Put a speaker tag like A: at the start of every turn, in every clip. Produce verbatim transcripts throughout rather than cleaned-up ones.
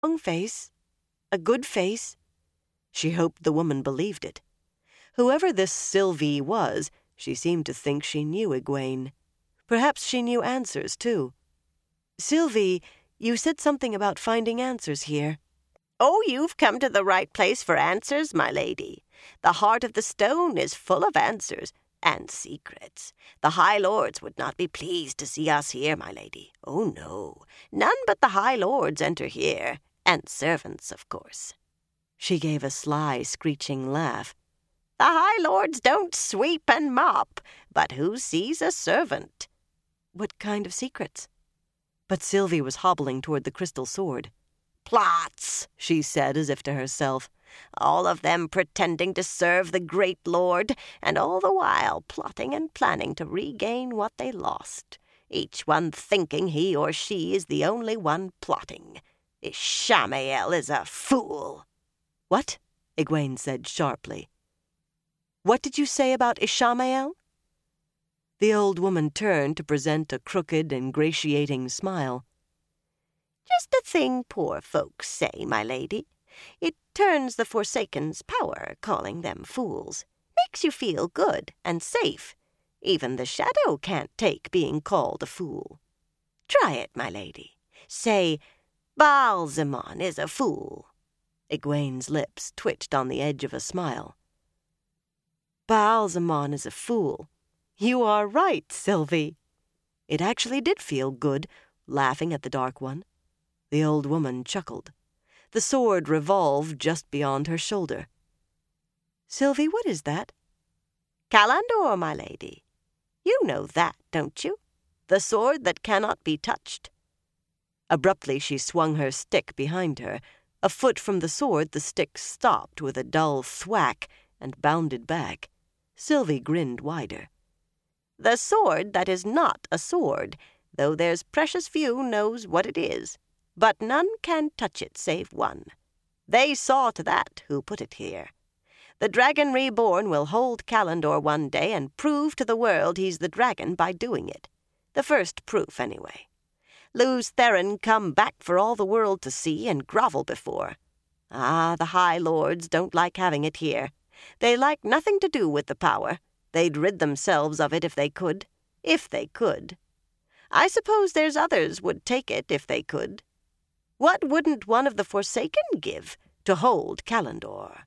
A: Young face, a good face. She hoped the woman believed it. Whoever this Sylvie was, she seemed to think she knew Egwene. Perhaps she knew answers, too. Sylvie, you said something about finding answers here.
B: Oh, you've come to the right place for answers, my lady. The heart of the stone is full of answers and secrets. The High Lords would not be pleased to see us here, my lady. Oh, no. None but the High Lords enter here, and servants, of course.
A: She gave a sly, screeching laugh.
B: The High Lords don't sweep and mop, but who sees a servant?
A: What kind of secrets? But Sylvie was hobbling toward the crystal sword.
B: Plots, she said as if to herself. All of them pretending to serve the great lord, and all the while plotting and planning to regain what they lost. Each one thinking he or she is the only one plotting. Ishamael is a fool.
A: What? Egwene said sharply. What did you say about Ishamael? The old woman turned to present a crooked, ingratiating smile.
B: Just a thing poor folks say, my lady. It turns the Forsaken's power, calling them fools. Makes you feel good and safe. Even the shadow can't take being called a fool. Try it, my lady. Say, Ba'alzamon is a fool.
A: Egwene's lips twitched on the edge of a smile. Ba'alzamon is a fool. You are right, Sylvie. It actually did feel good, laughing at the Dark One. The old woman chuckled. The sword revolved just beyond her shoulder. Sylvie, what is that?
B: Callandor, my lady. You know that, don't you? The sword that cannot be touched.
A: Abruptly she swung her stick behind her. A foot from the sword the stick stopped with a dull thwack and bounded back. Sylvie grinned wider.
B: The sword that is not a sword, though there's precious few knows what it is. But none can touch it save one. They saw to that who put it here. The dragon reborn will hold Callandor one day and prove to the world he's the dragon by doing it. The first proof, anyway. Lews Therin come back for all the world to see and grovel before. Ah, the High Lords don't like having it here. They like nothing to do with the power. They'd rid themselves of it if they could. If they could. I suppose there's others would take it if they could. What wouldn't one of the Forsaken give to hold Callandor?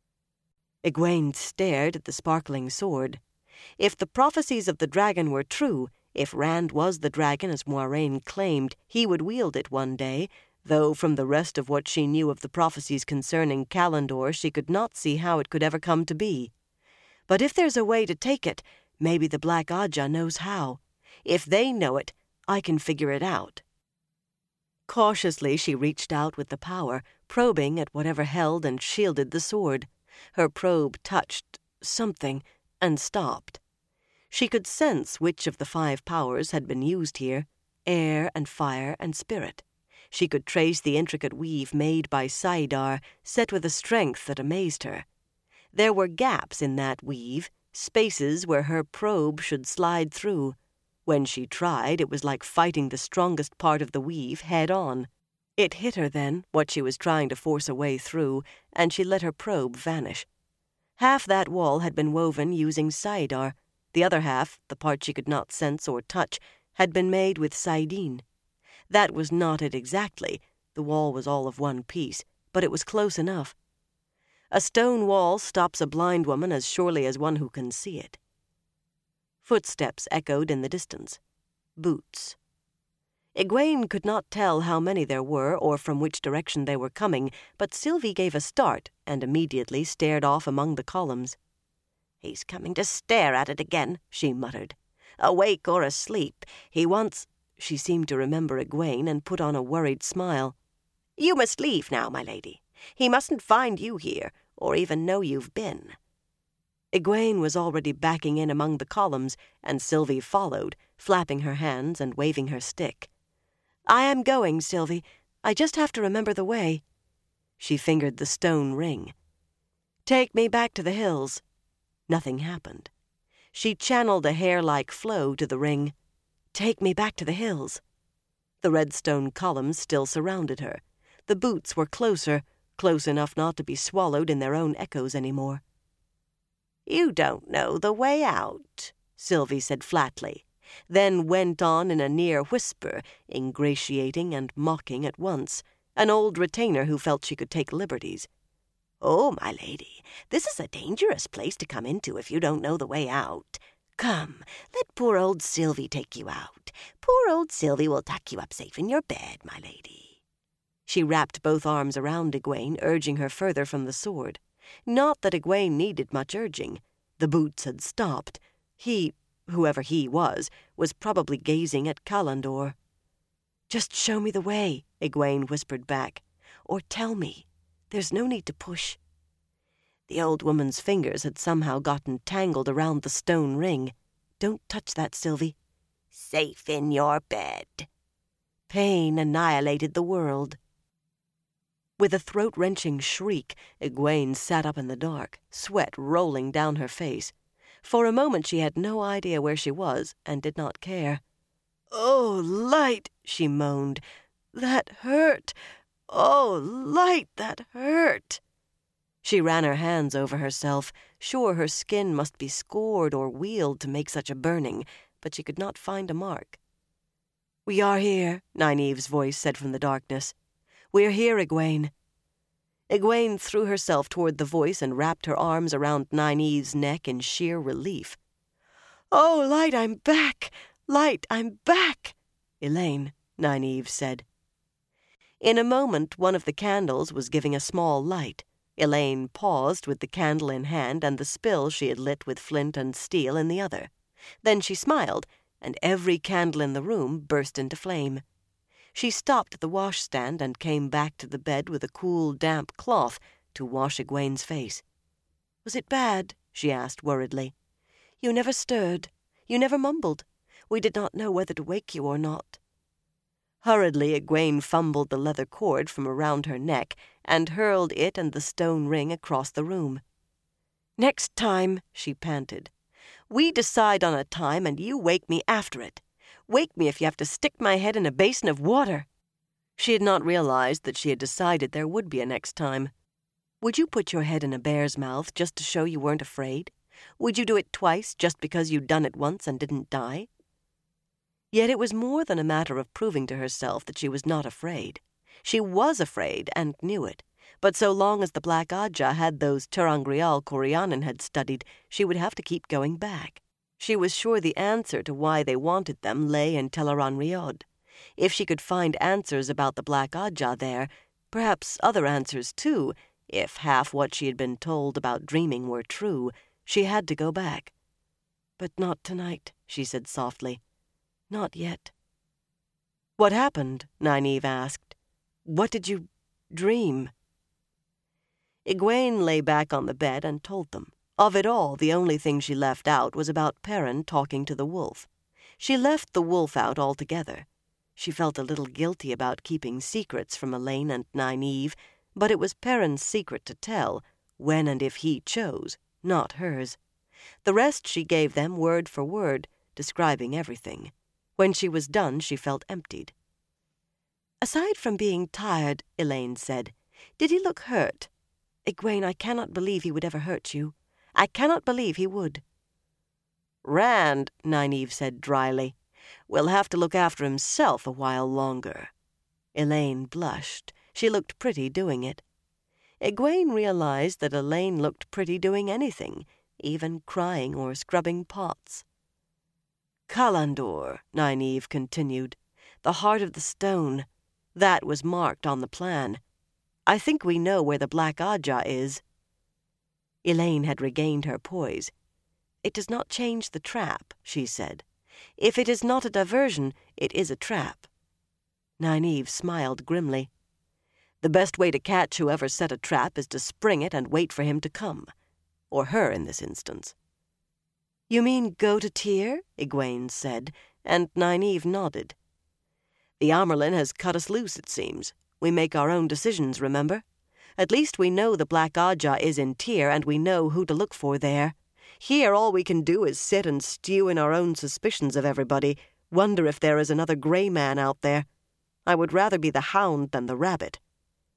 A: Egwene stared at the sparkling sword. If the prophecies of the dragon were true, if Rand was the dragon as Moiraine claimed, he would wield it one day, though from the rest of what she knew of the prophecies concerning Callandor she could not see how it could ever come to be. But if there's a way to take it, maybe the Black Ajah knows how. If they know it, I can figure it out. Cautiously she reached out with the power, probing at whatever held and shielded the sword. Her probe touched something and stopped. She could sense which of the five powers had been used here, air and fire and spirit. She could trace the intricate weave made by saidar, set with a strength that amazed her. There were gaps in that weave, spaces where her probe should slide through. When she tried, it was like fighting the strongest part of the weave head-on. It hit her then, what she was trying to force a way through, and she let her probe vanish. Half that wall had been woven using saidar. The other half, the part she could not sense or touch, had been made with saidin. That was not it exactly. The wall was all of one piece, but it was close enough. A stone wall stops a blind woman as surely as one who can see it. Footsteps echoed in the distance. Boots. Egwene could not tell how many there were or from which direction they were coming, but Sylvie gave a start and immediately stared off among the columns. "He's coming to stare at it again," she muttered. "Awake or asleep, he wants—" She seemed to remember Egwene and put on a worried smile. "You must leave now, my lady. He mustn't find you here, or even know you've been." Egwene was already backing in among the columns, and Sylvie followed, flapping her hands and waving her stick. "I am going, Sylvie. I just have to remember the way." She fingered the stone ring. "Take me back to the hills." Nothing happened. She channeled a hair-like flow to the ring. "Take me back to the hills." The redstone columns still surrounded her. The The boots were closer, close enough not to be swallowed in their own echoes any more.
B: "You don't know the way out," Sylvie said flatly, then went on in a near whisper, ingratiating and mocking at once, an old retainer who felt she could take liberties. "Oh, my lady, this is a dangerous place to come into if you don't know the way out. Come, let poor old Sylvie take you out. Poor old Sylvie will tuck you up safe in your bed, my lady."
A: She wrapped both arms around Egwene, urging her further from the sword. Not that Egwene needed much urging. The boots had stopped. He, whoever he was, was probably gazing at Callandor. "Just show me the way," Egwene whispered back. "Or tell me. There's no need to push." The old woman's fingers had somehow gotten tangled around the stone ring. "Don't touch that, Sylvie."
B: "Safe in your bed."
A: Pain annihilated the world. With a throat-wrenching shriek, Egwene sat up in the dark, sweat rolling down her face. For a moment she had no idea where she was, and did not care. "Oh, light," she moaned. "That hurt. Oh, light, that hurt." She ran her hands over herself, sure her skin must be scored or wealed to make such a burning, but she could not find a mark. "We are here," Nynaeve's voice said from the darkness. "We're here, Egwene." Egwene threw herself toward the voice and wrapped her arms around Nynaeve's neck in sheer relief. "Oh, Light, I'm back! Light, I'm back!" "Elayne," Nynaeve said. In a moment one of the candles was giving a small light. Elayne paused with the candle in hand and the spill she had lit with flint and steel in the other. Then she smiled, and every candle in the room burst into flame. She stopped at the washstand and came back to the bed with a cool, damp cloth to wash Egwene's face. "Was it bad?" she asked worriedly. "You never stirred. You never mumbled. We did not know whether to wake you or not." Hurriedly, Egwene fumbled the leather cord from around her neck and hurled it and the stone ring across the room. "Next time," she panted. "We decide on a time and you wake me after it. Wake me if you have to stick my head in a basin of water." She had not realized that she had decided there would be a next time. "Would you put your head in a bear's mouth just to show you weren't afraid? Would you do it twice just because you'd done it once and didn't die?" Yet it was more than a matter of proving to herself that she was not afraid. She was afraid and knew it, but so long as the Black Ajah had those ter'angreal Corianin had studied, she would have to keep going back. She was sure the answer to why they wanted them lay in Tel'aran'rhiod. If she could find answers about the Black Ajah there, perhaps other answers too, if half what she had been told about dreaming were true, she had to go back. "But not tonight," she said softly. "Not yet." "What happened?" Nynaeve asked. "What did you dream?" Egwene lay back on the bed and told them. Of it all, the only thing she left out was about Perrin talking to the wolf. She left the wolf out altogether. She felt a little guilty about keeping secrets from Elayne and Nynaeve, but it was Perrin's secret to tell, when and if he chose, not hers. The rest she gave them word for word, describing everything. When she was done, she felt emptied. "Aside from being tired," Elayne said, "did he look hurt? Egwene, I cannot believe he would ever hurt you. I cannot believe he would." "Rand," Nynaeve said dryly, "will have to look after himself a while longer." Elayne blushed. She looked pretty doing it. Egwene realized that Elayne looked pretty doing anything, even crying or scrubbing pots. "Callandor," Nynaeve continued, "the heart of the stone. That was marked on the plan. I think we know where the Black Ajah is." Elayne had regained her poise. "It does not change the trap," she said. "If it is not a diversion, it is a trap." Nynaeve smiled grimly. "The best way to catch whoever set a trap is to spring it and wait for him to come. Or her, in this instance." "You mean go to Tyr?" Egwene said, and Nynaeve nodded. "The Amyrlin has cut us loose, it seems. We make our own decisions, remember? At least we know the Black Ajah is in Tyr, and we know who to look for there. Here all we can do is sit and stew in our own suspicions of everybody, wonder if there is another grey man out there. I would rather be the hound than the rabbit."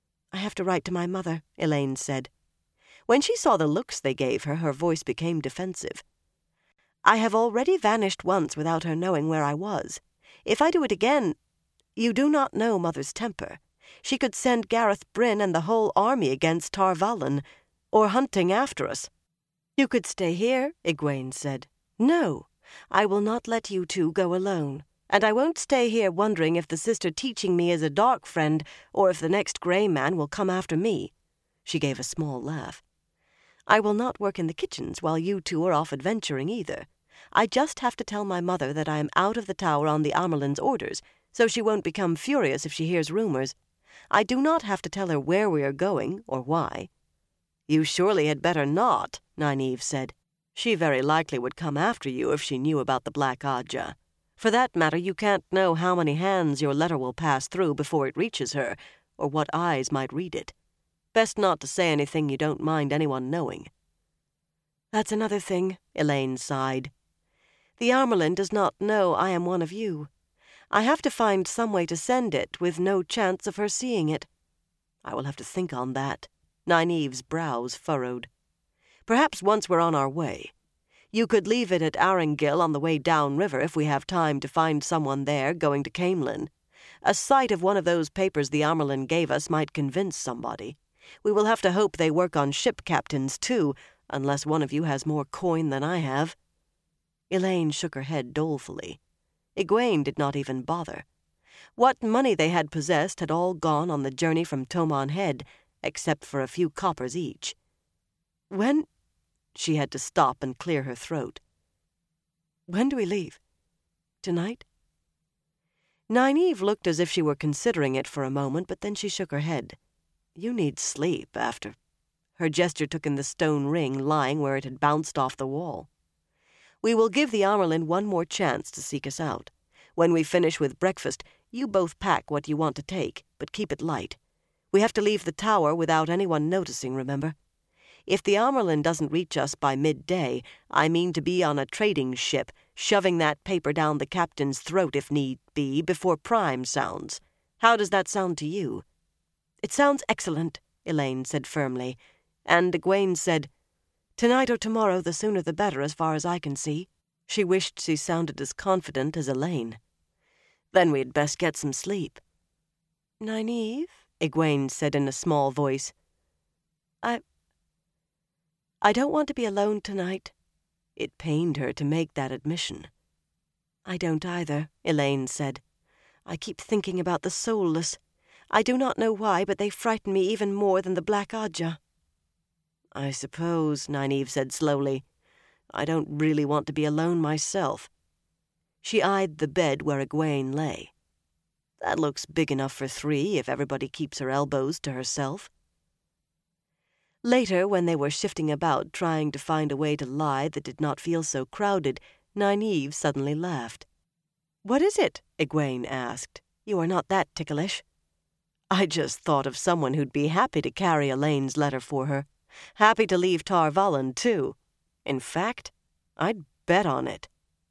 A: have to write to my mother," Elaine said. When she saw the looks they gave her, her voice became defensive. "I have already vanished once without her knowing where I was. If I do it again, you do not know Mother's temper. She could send Gareth Bryn and the whole army against Tar Valon, or hunting after us." "You could stay here," Egwene said. "No, I will not let you two go alone. And I won't stay here wondering if the sister teaching me is a dark friend, or if the next Grey man will come after me." She gave a small laugh. "I will not work in the kitchens while you two are off adventuring either. I just have to tell my mother that I am out of the tower on the Amyrlin's orders, so she won't become furious if she hears rumors. I do not have to tell her where we are going, or why." "You surely had better not," Nynaeve said. "She very likely would come after you if she knew about the Black Ajah. For that matter, you can't know how many hands your letter will pass through before it reaches her, or what eyes might read it. Best not to say anything you don't mind anyone knowing." "That's another thing," Elaine sighed. "The Amyrlin does not know I am one of you. I have to find some way to send it with no chance of her seeing it." "I will have to think on that." Nynaeve's brows furrowed. "Perhaps once we're on our way. You could leave it at Arengil on the way downriver if we have time to find someone there going to Caemlyn. A sight of one of those papers the Amyrlin gave us might convince somebody. We will have to hope they work on ship captains, too, unless one of you has more coin than I have." Elaine shook her head dolefully. Egwene did not even bother. What money they had possessed had all gone on the journey from Tomon Head, except for a few coppers each. "When—" She had to stop and clear her throat. "When do we leave? Tonight?" Nynaeve looked as if she were considering it for a moment, but then she shook her head. "You need sleep after—" Her gesture took in the stone ring lying where it had bounced off the wall. "We will give the Amyrlin one more chance to seek us out. When we finish with breakfast, you both pack what you want to take, but keep it light. We have to leave the tower without anyone noticing, remember? If the Amyrlin doesn't reach us by midday, I mean to be on a trading ship, shoving that paper down the captain's throat if need be, before prime sounds. How does that sound to you?" "It sounds excellent," Elaine said firmly, and Egwene said, "Tonight or tomorrow, the sooner the better as far as I can see." She wished she sounded as confident as Elaine. "Then we'd best get some sleep." "Nynaeve," Egwene said in a small voice, I... I don't want to be alone tonight." It pained her to make that admission. "I don't either," Elaine said. "I keep thinking about the soulless. I do not know why, but they frighten me even more than the Black Ajah." "I suppose," Nynaeve said slowly, "I don't really want to be alone myself." She eyed the bed where Egwene lay. "That looks big enough for three if everybody keeps her elbows to herself." Later, when they were shifting about trying to find a way to lie that did not feel so crowded, Nynaeve suddenly laughed. "What is it?" Egwene asked. "You are not that ticklish." "I just thought of someone who'd be happy to carry Elaine's letter for her. Happy to leave Tar Valon, too. In fact, I'd bet on it."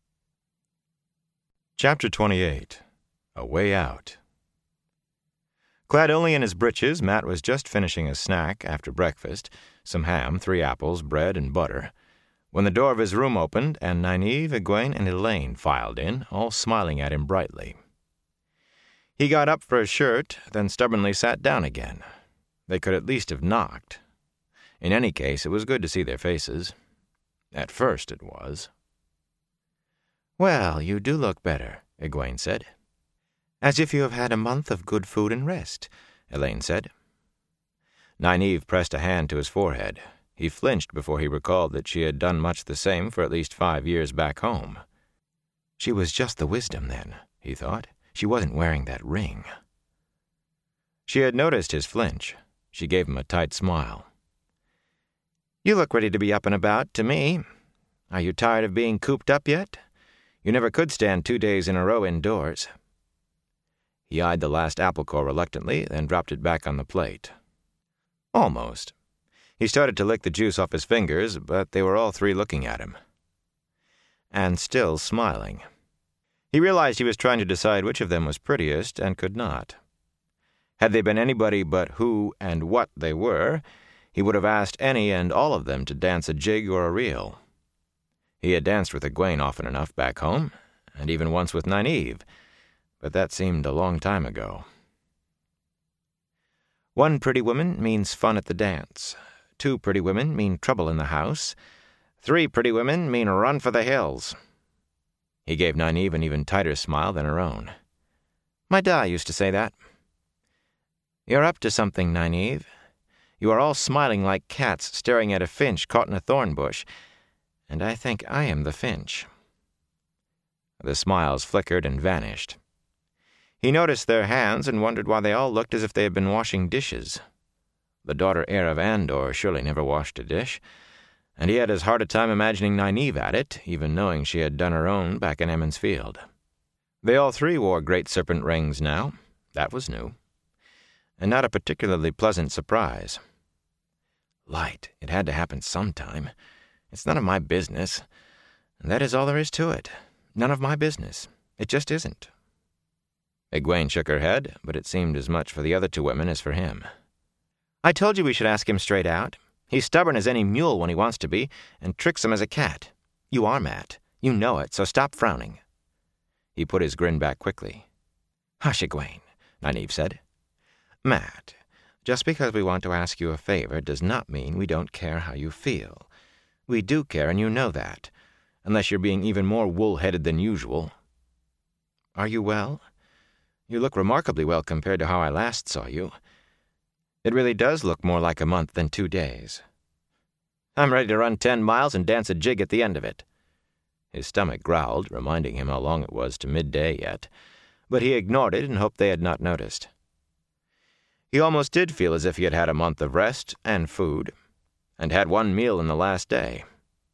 C: Chapter twenty-eight. A Way Out. Clad only in his breeches, Matt was just finishing a snack after breakfast, some ham, three apples, bread, and butter, when the door of his room opened and Nynaeve, Egwene, and Elaine filed in, all smiling at him brightly. He got up for his shirt, then stubbornly sat down again. They could at least have knocked. In any case, it was good to see their faces. At first it was. "Well, you do look better," Egwene said. "As if you have had a month of good food and rest," Elaine said. Nynaeve pressed a hand to his forehead. He flinched before he recalled that she had done much the same for at least five years back home. She was just the wisdom, then, he thought. She wasn't wearing that ring. She had noticed his flinch. She gave him a tight smile. "You look ready to be up and about, to me. Are you tired of being cooped up yet? You never could stand two days in a row indoors." He eyed the last apple core reluctantly, then dropped it back on the plate. Almost. He started to lick the juice off his fingers, but they were all three looking at him. And still smiling. He realized he was trying to decide which of them was prettiest and could not. Had they been anybody but who and what they were, he would have asked any and all of them to dance a jig or a reel. He had danced with Egwene often enough back home, and even once with Nynaeve, but that seemed a long time ago. One pretty woman means fun at the dance. Two pretty women mean trouble in the house. Three pretty women mean a run for the hills. He gave Nynaeve an even tighter smile than her own. My da used to say that. You're up to something, Nynaeve. You are all smiling like cats staring at a finch caught in a thorn bush, and I think I am the finch. The smiles flickered and vanished. He noticed their hands and wondered why they all looked as if they had been washing dishes. The daughter heir of Andor surely never washed a dish, and he had as hard a time imagining Nynaeve at it, even knowing she had done her own back in Emond's Field. They all three wore great serpent rings now. That was new, and not a particularly pleasant surprise. Light, it had to happen sometime. It's none of my business, and that is all there is to it. None of my business. It just isn't. Egwene shook her head, but it seemed as much for the other two women as for him. I told you we should ask him straight out. He's stubborn as any mule when he wants to be, and tricks him as a cat. You are, Mat. You know it, so stop frowning. He put his grin back quickly. Hush, Egwene, Nynaeve said. Mat, just because we want to ask you a favor does not mean we don't care how you feel. We do care, and you know that, unless you're being even more wool-headed than usual. Are you well? You look remarkably well compared to how I last saw you. It really does look more like a month than two days. I'm ready to run ten miles and dance a jig at the end of it. His stomach growled, reminding him how long it was to midday yet, but he ignored it and hoped they had not noticed. He almost did feel as if he had had a month of rest and food, and had one meal in the last day.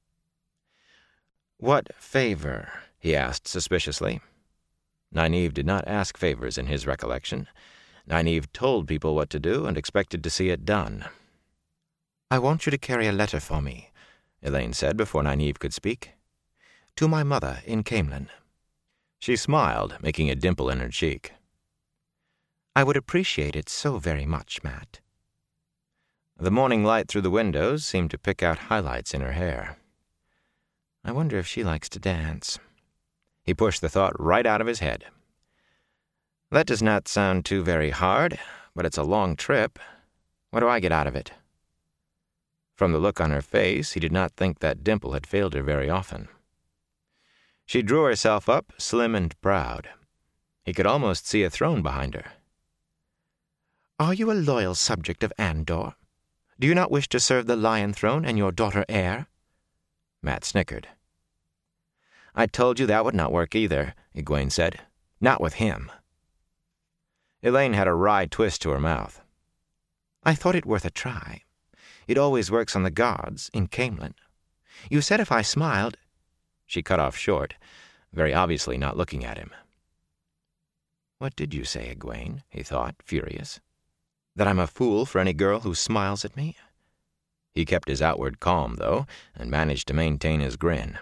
C: What favor? He asked suspiciously. Nynaeve did not ask favors in his recollection. Nynaeve told people what to do and expected to see it done. I want you to carry a letter for me, Elaine said before Nynaeve could speak. To my mother in Caemlyn. She smiled, making a dimple in her cheek. I would appreciate it so very much, Mat. The morning light through the windows seemed to pick out highlights in her hair. I wonder if she likes to dance. He pushed the thought right out of his head. That does not sound too very hard, but it's a long trip. What do I get out of it? From the look on her face, he did not think that dimple had failed her very often. She drew herself up, slim and proud. He could almost see a throne behind her. Are you a loyal subject of Andor? Do you not wish to serve the Lion Throne and your daughter heir? Mat snickered. I told you that would not work either, Egwene said. Not with him. Elaine had a wry twist to her mouth. I thought it worth a try. It always works on the guards in Caemlyn. You said if I smiled... She cut off short, very obviously not looking at him. What did you say, Egwene? He thought, furious. That I'm a fool for any girl who smiles at me? He kept his outward calm, though, and managed to maintain his grin.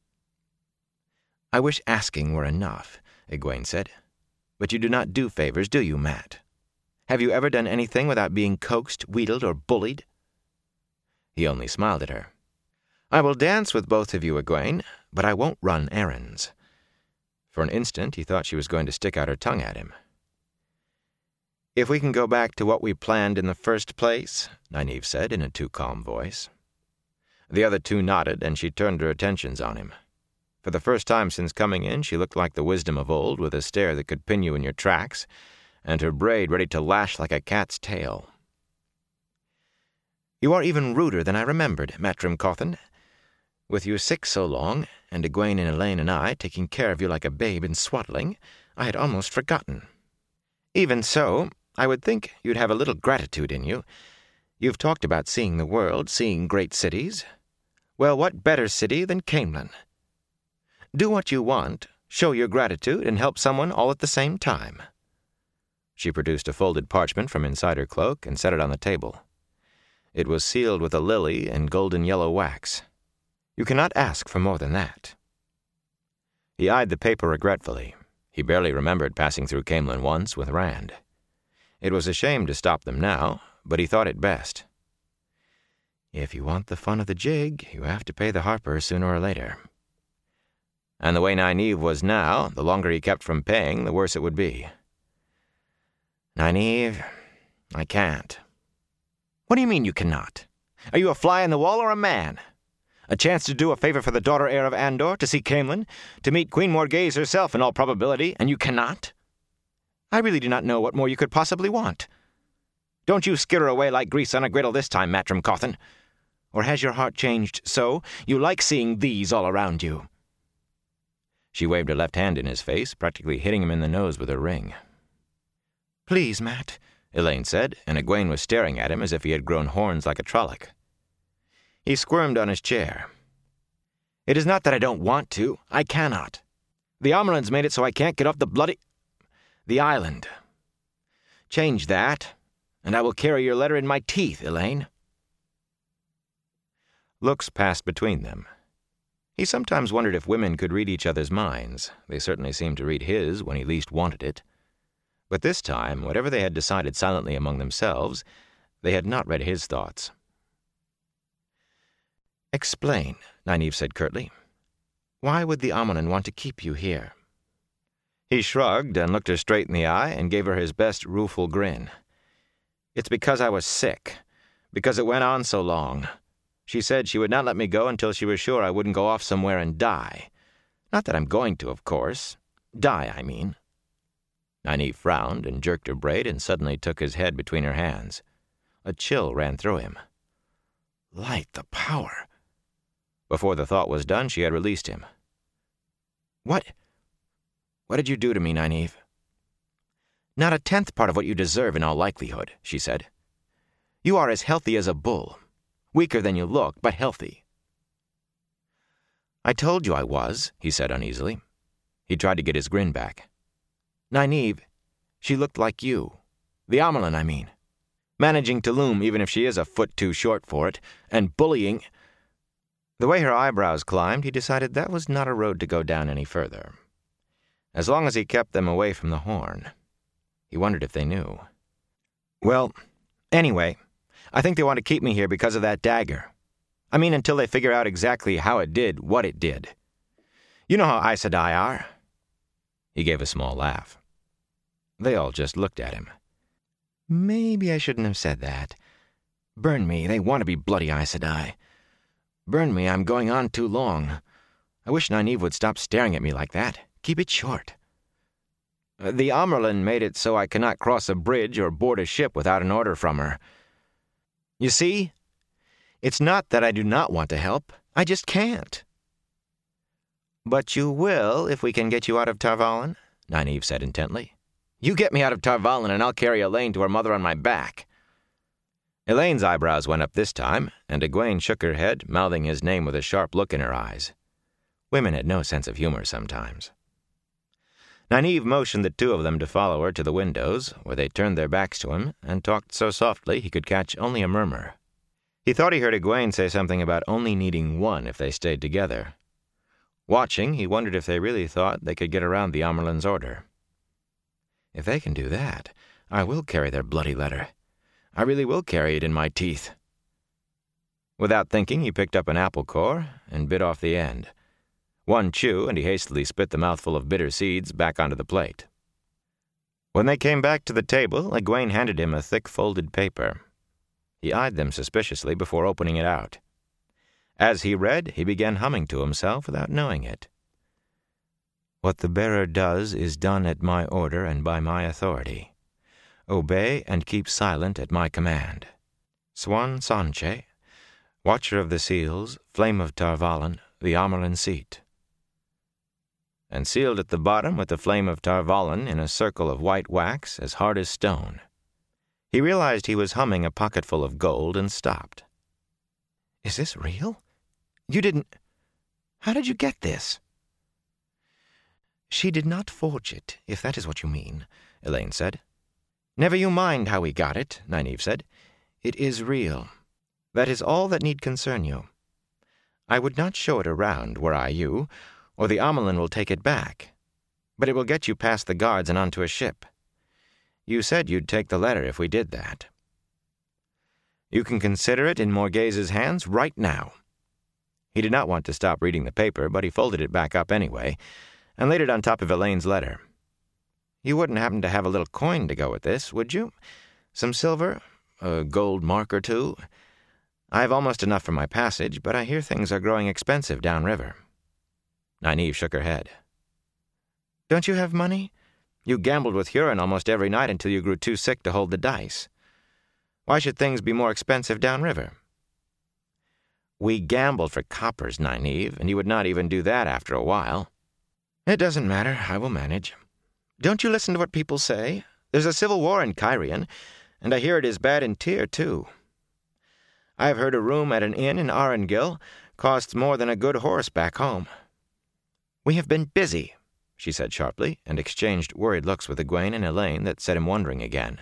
C: I wish asking were enough, Egwene said. But you do not do favors, do you, Mat? Have you ever done anything without being coaxed, wheedled, or bullied? He only smiled at her. I will dance with both of you, Egwene, but I won't run errands. For an instant he thought she was going to stick out her tongue at him. If we can go back to what we planned in the first place, Nynaeve said in a too calm voice. The other two nodded, and she turned her attentions on him. For the first time since coming in, she looked like the wisdom of old, with a stare that could pin you in your tracks, and her braid ready to lash like a cat's tail. You are even ruder than I remembered, Matrim Cawthon. With you sick so long, and Egwene and Elaine and I taking care of you like a babe in swaddling, I had almost forgotten. Even so, I would think you'd have a little gratitude in you. You've talked about seeing the world, seeing great cities. Well, what better city than Caemlyn? Do what you want, show your gratitude, and help someone all at the same time. She produced a folded parchment from inside her cloak and set it on the table. It was sealed with a lily and golden yellow wax. You cannot ask for more than that. He eyed the paper regretfully. He barely remembered passing through Caemlyn once with Rand. It was a shame to stop them now, but he thought it best. If you want the fun of the jig, you have to pay the harper sooner or later. And the way Nynaeve was now, the longer he kept from paying, the worse it would be. Nynaeve, I can't. What do you mean you cannot? Are you a fly in the wall or a man? A chance to do a favor for the daughter heir of Andor, to see Caemlyn, to meet Queen Morghese herself in all probability, and you cannot? I really do not know what more you could possibly want. Don't you skitter away like grease on a griddle this time, Matrim Cauthon. Or has your heart changed so you like seeing these all around you? She waved her left hand in his face, practically hitting him in the nose with her ring. Please, Matt, Elaine said, and Egwene was staring at him as if he had grown horns like a Trolloc. He squirmed on his chair. It is not that I don't want to. I cannot. The Amyrlins made it so I can't get off the bloody... the island. Change that, and I will carry your letter in my teeth, Elaine. Looks passed between them. He sometimes wondered if women could read each other's minds. They certainly seemed to read his when he least wanted it. But this time, whatever they had decided silently among themselves, they had not read his thoughts. Explain, Nynaeve said curtly. Why would the Amyrlin want to keep you here? He shrugged and looked her straight in the eye and gave her his best rueful grin. It's because I was sick. Because it went on so long. She said she would not let me go until she was sure I wouldn't go off somewhere and die. Not that I'm going to, of course. Die, I mean. Nynaeve frowned and jerked her braid and suddenly took his head between her hands. A chill ran through him. Light the power. Before the thought was done, she had released him. What? What did you do to me, Nynaeve? Not a tenth part of what you deserve in all likelihood, she said. You are as healthy as a bull. Weaker than you look, but healthy. I told you I was, he said uneasily. He tried to get his grin back. Nynaeve, she looked like you. The Amyrlin, I mean. Managing to loom even if she is a foot too short for it, and bullying... The way her eyebrows climbed, he decided that was not a road to go down any further. As long as he kept them away from the horn. He wondered if they knew. Well, anyway, I think they want to keep me here because of that dagger. I mean, until they figure out exactly how it did what it did. You know how Aes Sedai are. He gave a small laugh. They all just looked at him. Maybe I shouldn't have said that. Burn me, they want to be bloody Aes Sedai. Burn me, I'm going on too long. I wish Nynaeve would stop staring at me like that. Keep it short. The Amyrlin made it so I cannot cross a bridge or board a ship without an order from her. You see? It's not that I do not want to help. I just can't. But you will if we can get you out of Tar Valon, Nynaeve said intently. You get me out of Tar Valon and I'll carry Elaine to her mother on my back. Elaine's eyebrows went up this time, and Egwene shook her head, mouthing his name with a sharp look in her eyes. Women had no sense of humor sometimes. Nynaeve motioned the two of them to follow her to the windows, where they turned their backs to him and talked so softly he could catch only a murmur. He thought he heard Egwene say something about only needing one if they stayed together. Watching, he wondered if they really thought they could get around the Amyrlin's order. If they can do that, I will carry their bloody letter. I really will carry it in my teeth. Without thinking, he picked up an apple core and bit off the end. One chew, and he hastily spit the mouthful of bitter seeds back onto the plate. When they came back to the table, Egwene handed him a thick folded paper. He eyed them suspiciously before opening it out. As he read, he began humming to himself without knowing it. What the bearer does is done at my order and by my authority. Obey and keep silent at my command. Siuan Sanche, Watcher of the Seals, Flame of Tar Valon, the Amyrlin seat. And sealed at the bottom with the Flame of Tar Valon in a circle of white wax as hard as stone. He realized he was humming a pocketful of gold and stopped. Is this real? You didn't... How did you get this? She did not forge it, if that is what you mean, Elaine said. Never you mind how we got it, Nynaeve said. It is real. That is all that need concern you. I would not show it around, were I you, or the Amyrlin will take it back. But it will get you past the guards and onto a ship. You said you'd take the letter if we did that. You can consider it in Morghez's hands right now." He did not want to stop reading the paper, but he folded it back up anyway, and laid it on top of Elaine's letter. "You wouldn't happen to have a little coin to go with this, would you? Some silver? A gold mark or two? I have almost enough for my passage, but I hear things are growing expensive downriver." Nynaeve shook her head. "Don't you have money? You gambled with Huron almost every night until you grew too sick to hold the dice. Why should things be more expensive downriver?" "We gambled for coppers, Nynaeve, and you would not even do that after a while." "It doesn't matter. I will manage. Don't you listen to what people say? There's a civil war in Cairhien, and I hear it is bad in Tyr, too. I have heard a room at an inn in Arengil costs more than a good horse back home." "We have been busy," she said sharply, and exchanged worried looks with Egwene and Elaine that set him wondering again.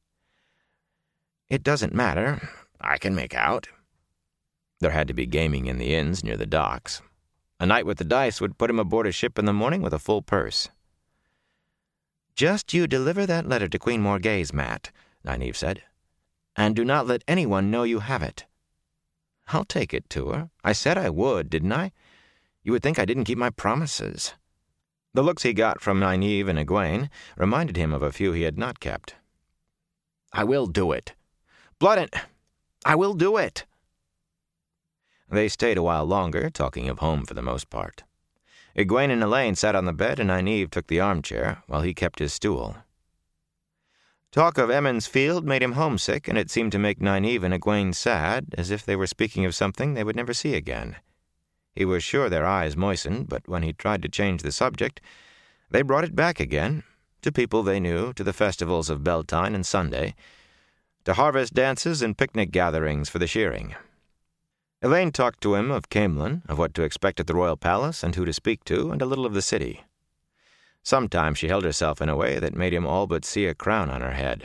C: "It doesn't matter. I can make out." There had to be gaming in the inns near the docks. A night with the dice would put him aboard a ship in the morning with a full purse. "Just you deliver that letter to Queen Morgase, Mat," Nynaeve said, "and do not let anyone know you have it." "I'll take it to her. I said I would, didn't I? You would think I didn't keep my promises." The looks he got from Nynaeve and Egwene reminded him of a few he had not kept. "I will do it. Blood and... I will do it." They stayed a while longer, talking of home for the most part. Egwene and Elaine sat on the bed, and Nynaeve took the armchair, while he kept his stool. Talk of Emond's Field made him homesick, and it seemed to make Nynaeve and Egwene sad, as if they were speaking of something they would never see again. He was sure their eyes moistened, but when he tried to change the subject, they brought it back again, to people they knew, to the festivals of Beltane and Sunday, to harvest dances and picnic gatherings for the shearing. Elaine talked to him of Caemlyn, of what to expect at the royal palace and who to speak to, and a little of the city. Sometimes she held herself in a way that made him all but see a crown on her head.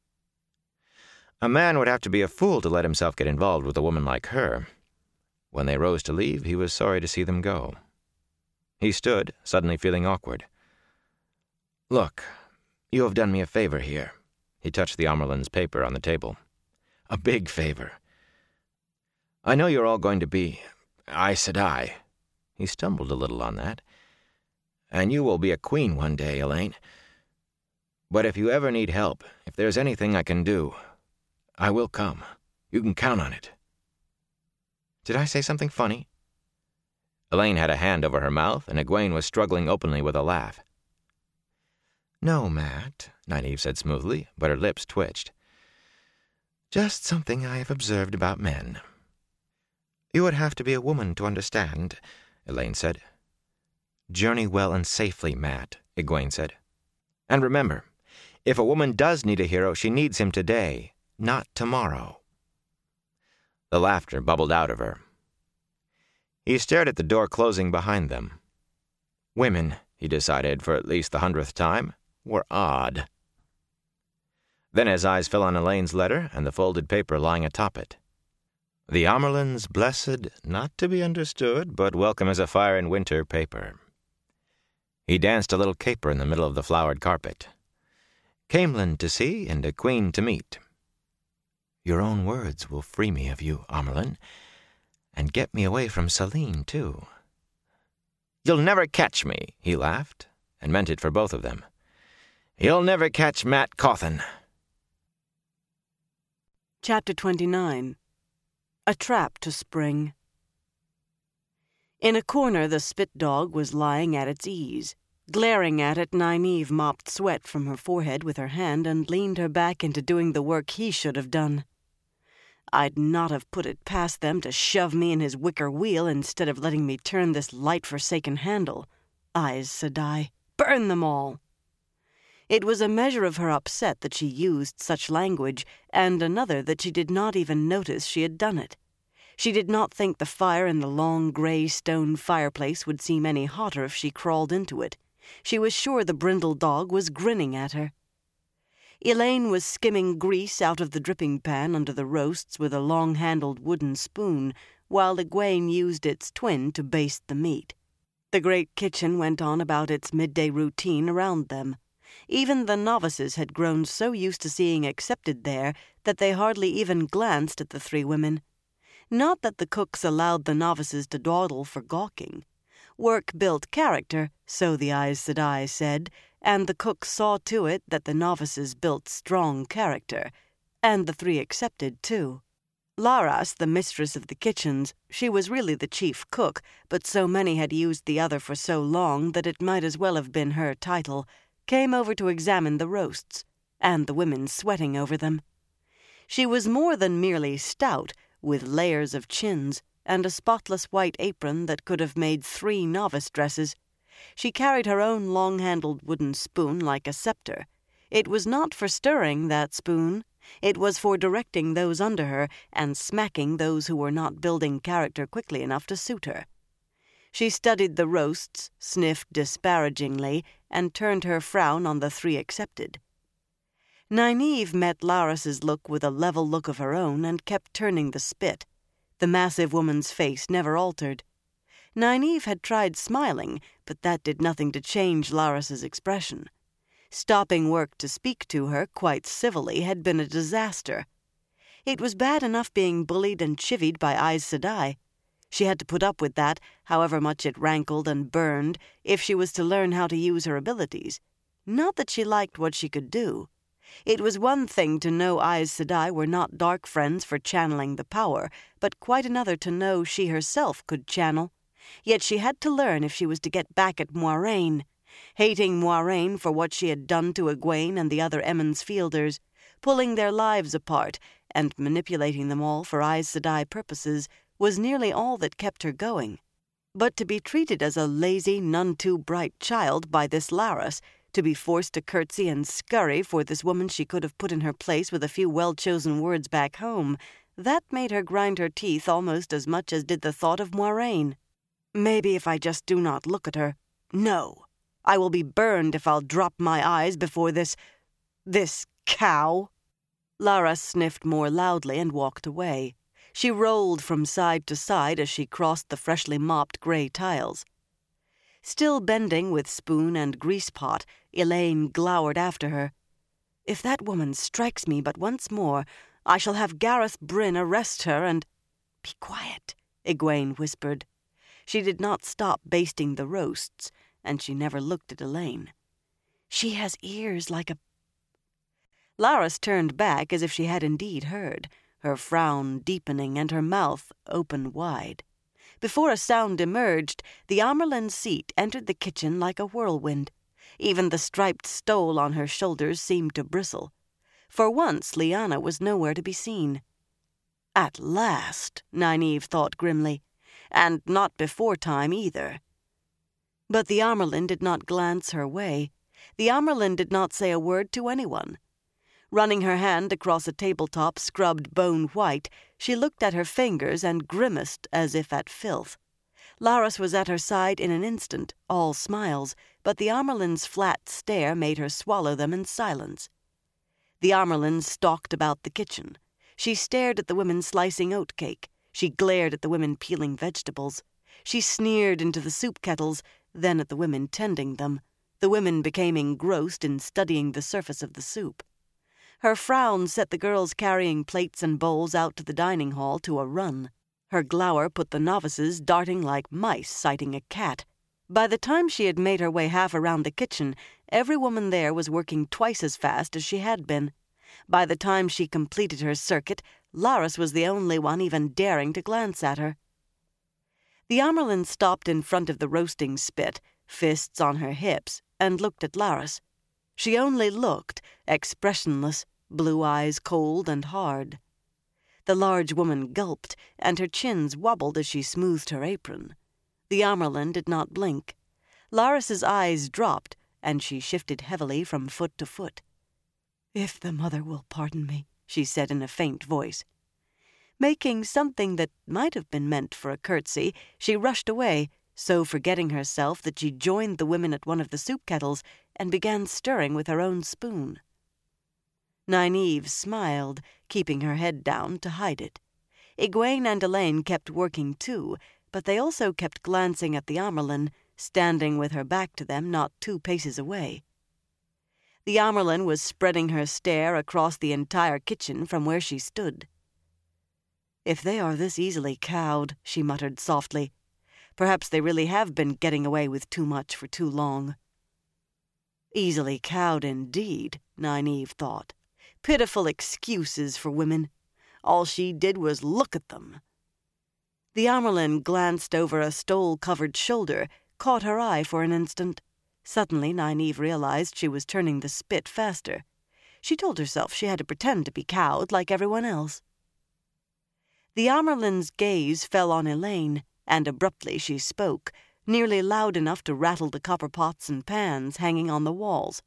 C: A man would have to be a fool to let himself get involved with a woman like her. When they rose to leave, he was sorry to see them go. He stood, suddenly feeling awkward. "Look, you have done me a favor here." He touched the Amerlin's paper on the table. "A big favor. I know you're all going to be Aes Sedai." He stumbled a little on that. "And you will be a queen one day, Elaine. But if you ever need help, if there's anything I can do, I will come. You can count on it." "Did I say something funny?" Elaine had a hand over her mouth, and Egwene was struggling openly with a laugh. "No, Mat," Nynaeve said smoothly, but her lips twitched. "Just something I have observed about men." "You would have to be a woman to understand," Elaine said. "Journey well and safely, Mat," Egwene said. "And remember, if a woman does need a hero, she needs him today, not tomorrow." The laughter bubbled out of her. He stared at the door closing behind them. Women, he decided for at least the hundredth time, were odd. Then his eyes fell on Elaine's letter and the folded paper lying atop it. The Amerlin's blessed, not to be understood, but welcome as a fire in winter paper. He danced a little caper in the middle of the flowered carpet. "Caemlyn to see and a queen to meet. Your own words will free me of you, Amerlin, and get me away from Selene, too." "You'll never catch me," he laughed, and meant it for both of them. "You'll never catch Mat Cauthon."
A: Chapter twenty-nine. A Trap to Spring. In a corner the spit dog was lying at its ease. Glaring at it, Nynaeve mopped sweat from her forehead with her hand and leaned her back into doing the work he should have done. I'd not have put it past them to shove me in his wicker wheel instead of letting me turn this light-forsaken handle. Aes Sedai, burn them all! It was a measure of her upset that she used such language, and another that she did not even notice she had done it. She did not think the fire in the long grey stone fireplace would seem any hotter if she crawled into it. She was sure the brindle dog was grinning at her. Elaine was skimming grease out of the dripping pan under the roasts with a long-handled wooden spoon, while Egwene used its twin to baste the meat. The great kitchen went on about its midday routine around them. Even the novices had grown so used to seeing accepted there that they hardly even glanced at the three women. Not that the cooks allowed the novices to dawdle for gawking. Work built character, so the Aes Sedai said, and the cooks saw to it that the novices built strong character, and the three accepted too. Laras, the mistress of the kitchens, she was really the chief cook, but so many had used the other for so long that it might as well have been her title, came over to examine the roasts, and the women sweating over them. She was more than merely stout, with layers of chins, and a spotless white apron that could have made three novice dresses. She carried her own long-handled wooden spoon like a scepter. It was not for stirring, that spoon. It was for directing those under her and smacking those who were not building character quickly enough to suit her. She studied the roasts, sniffed disparagingly, and turned her frown on the three accepted. Nynaeve met Laras's look with a level look of her own and kept turning the spit. The massive woman's face never altered. Nynaeve had tried smiling, but that did nothing to change Laras's expression. Stopping work to speak to her, quite civilly, had been a disaster. It was bad enough being bullied and chivied by Aes Sedai. She had to put up with that, however much it rankled and burned, if she was to learn how to use her abilities. Not that she liked what she could do. It was one thing to know Aes Sedai were not dark friends for channeling the power, but quite another to know she herself could channel. Yet she had to learn if she was to get back at Moiraine. Hating Moiraine for what she had done to Egwene and the other Emond's Fielders, pulling their lives apart and manipulating them all for Aes Sedai purposes, was nearly all that kept her going. But to be treated as a lazy, none-too-bright child by this Laras, to be forced to curtsy and scurry for this woman she could have put in her place with a few well-chosen words back home, that made her grind her teeth almost as much as did the thought of Moiraine. Maybe if I just do not look at her. No. I will be burned if I'll drop my eyes before this... this cow. Laras sniffed more loudly and walked away. She rolled from side to side as she crossed the freshly mopped grey tiles. Still bending with spoon and grease pot, Elaine glowered after her. If that woman strikes me but once more, I shall have Gareth Bryn arrest her and... Be quiet, Egwene whispered. She did not stop basting the roasts, and she never looked at Elaine. She has ears like a... Laras turned back as if she had indeed heard, her frown deepening and her mouth open wide. Before a sound emerged, the Amyrlin seat entered the kitchen like a whirlwind. Even the striped stole on her shoulders seemed to bristle. For once, Lyanna was nowhere to be seen. At last, Nynaeve thought grimly, and not before time either. But the Amyrlin did not glance her way. The Amyrlin did not say a word to anyone. Running her hand across a tabletop scrubbed bone white, she looked at her fingers and grimaced as if at filth. Laras was at her side in an instant, all smiles, but the Amyrlin's flat stare made her swallow them in silence. The Amyrlin stalked about the kitchen. She stared at the women slicing oatcake. She glared at the women peeling vegetables. She sneered into the soup kettles, then at the women tending them. The women became engrossed in studying the surface of the soup. Her frown set the girls carrying plates and bowls out to the dining hall to a run. Her glower put the novices darting like mice sighting a cat. By the time she had made her way half around the kitchen, every woman there was working twice as fast as she had been. By the time she completed her circuit, Laras was the only one even daring to glance at her. The Amyrlin stopped in front of the roasting spit, fists on her hips, and looked at Laras. She only looked, expressionless, blue eyes cold and hard. The large woman gulped, and her chins wobbled as she smoothed her apron. The Amyrlin did not blink. Laras's eyes dropped, and she shifted heavily from foot to foot. "If the mother will pardon me," she said in a faint voice. Making something that might have been meant for a curtsy, she rushed away, so forgetting herself that she joined the women at one of the soup kettles and began stirring with her own spoon. Nynaeve smiled, keeping her head down to hide it. Egwene and Elaine kept working too, but they also kept glancing at the Amyrlin, standing with her back to them not two paces away. The Amyrlin was spreading her stare across the entire kitchen from where she stood. "If they are this easily cowed," she muttered softly, "perhaps they really have been getting away with too much for too long." Easily cowed indeed, Nynaeve thought. Pitiful excuses for women. All she did was look at them. The Amyrlin glanced over a stole-covered shoulder, caught her eye for an instant. Suddenly Nynaeve realized she was turning the spit faster. She told herself she had to pretend to be cowed like everyone else. The Amyrlin's gaze fell on Elaine, and abruptly she spoke, nearly loud enough to rattle the copper pots and pans hanging on the walls.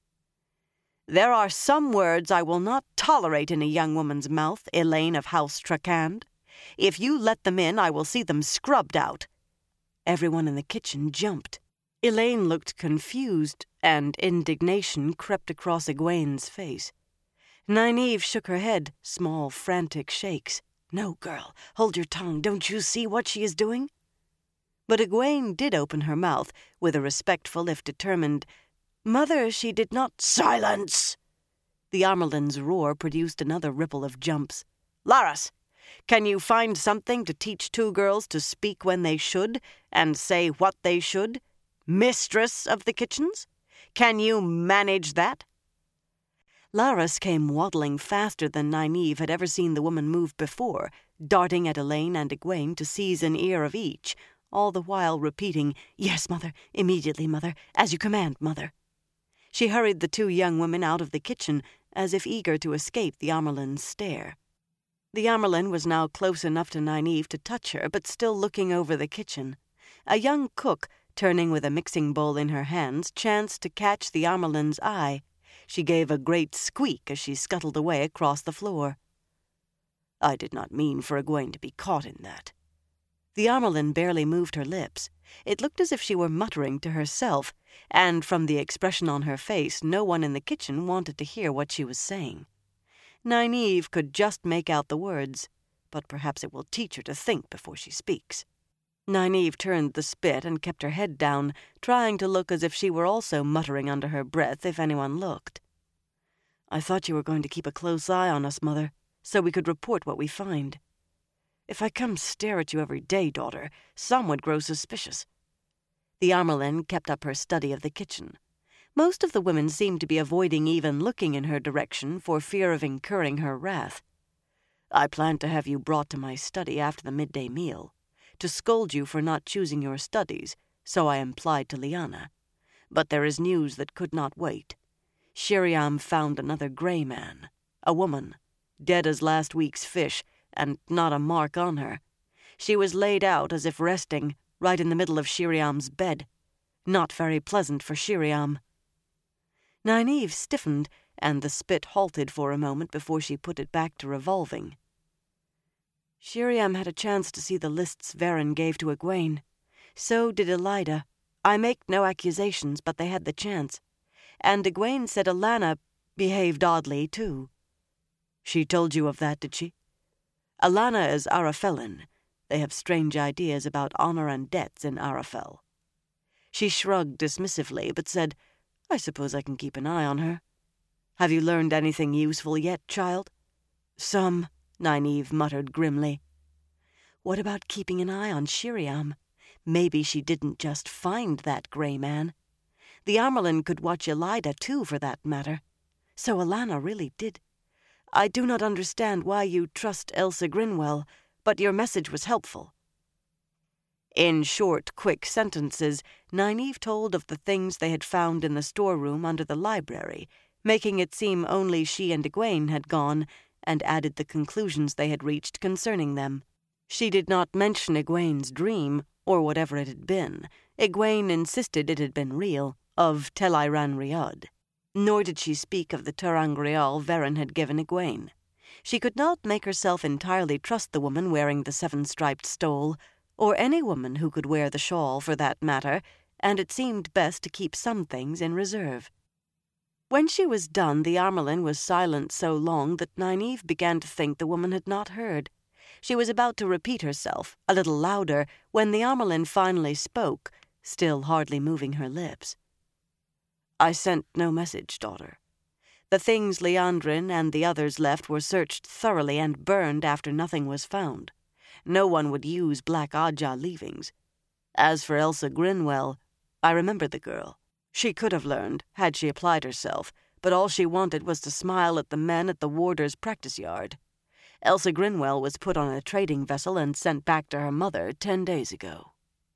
A: "There are some words I will not tolerate in a young woman's mouth, Elaine of House Trakand. If you let them in, I will see them scrubbed out." Everyone in the kitchen jumped. Elaine looked confused, and indignation crept across Egwene's face. Nynaeve shook her head, small, frantic shakes. "No, girl, hold your tongue. Don't you see what she is doing?" But Egwene did open her mouth, with a respectful if determined, "Mother, she did not—" "Silence!" The Amyrlin's roar produced another ripple of jumps. "Laras, can you find something to teach two girls to speak when they should, and say what they should? Mistress of the kitchens? Can you manage that?" Laras came waddling faster than Nynaeve had ever seen the woman move before, darting at Elaine and Egwene to seize an ear of each, all the while repeating, "Yes, mother, immediately, mother, as you command, mother." She hurried the two young women out of the kitchen, as if eager to escape the Amyrlin's stare. The Amyrlin was now close enough to Nynaeve to touch her, but still looking over the kitchen. A young cook, turning with a mixing bowl in her hands, chanced to catch the Amyrlin's eye. She gave a great squeak as she scuttled away across the floor. "I did not mean for Egwene to be caught in that." The Amyrlin barely moved her lips. It looked as if she were muttering to herself, and from the expression on her face, no one in the kitchen wanted to hear what she was saying. Nynaeve could just make out the words, but perhaps it will teach her to think before she speaks. Nynaeve turned the spit and kept her head down, trying to look as if she were also muttering under her breath if anyone looked. "I thought you were going to keep a close eye on us, Mother, so we could report what we find. If I come stare at you every day, daughter, some would grow suspicious." The Amyrlin kept up her study of the kitchen. Most of the women seemed to be avoiding even looking in her direction for fear of incurring her wrath. "I planned to have you brought to my study after the midday meal, to scold you for not choosing your studies, so I implied to Lyanna. But there is news that could not wait. Sheriam found another grey man, a woman, dead as last week's fish, and not a mark on her. She was laid out as if resting, right in the middle of Sheriam's bed. Not very pleasant for Sheriam." Nynaeve stiffened, and the spit halted for a moment before she put it back to revolving. "Sheriam had a chance to see the lists Varen gave to Egwene. So did Elaida. I make no accusations, but they had the chance. And Egwene said Alanna behaved oddly, too." "She told you of that, did she?" "Alanna is Arafellan. They have strange ideas about honor and debts in Arafel." She shrugged dismissively, but said, "I suppose I can keep an eye on her." "Have you learned anything useful yet, child?" "Some," Nynaeve muttered grimly. "What about keeping an eye on Sheriam? Maybe she didn't just find that grey man. The Amyrlin could watch Elaida, too, for that matter. So Alanna really did. I do not understand why you trust Elsa Grinwell, but your message was helpful." In short, quick sentences, Nynaeve told of the things they had found in the storeroom under the library, making it seem only she and Egwene had gone, and added the conclusions they had reached concerning them. She did not mention Egwene's dream, or whatever it had been. Egwene insisted it had been real, of Tel'aran Rhiod. Nor did she speak of the ter'angreal Varen had given Egwene. She could not make herself entirely trust the woman wearing the seven-striped stole, or any woman who could wear the shawl for that matter, and it seemed best to keep some things in reserve. When she was done, the Amyrlin was silent so long that Nynaeve began to think the woman had not heard. She was about to repeat herself, a little louder, when the Amyrlin finally spoke, still hardly moving her lips. I sent no message, daughter. The things Liandrin and the others left were searched thoroughly and burned after nothing was found. No one would use Black Ajah leavings. As for Elsa Grinwell, I remember the girl. She could have learned, had she applied herself, but all she wanted was to smile at the men at the warder's practice yard. Elsa Grinwell was put on a trading vessel and sent back to her mother ten days ago.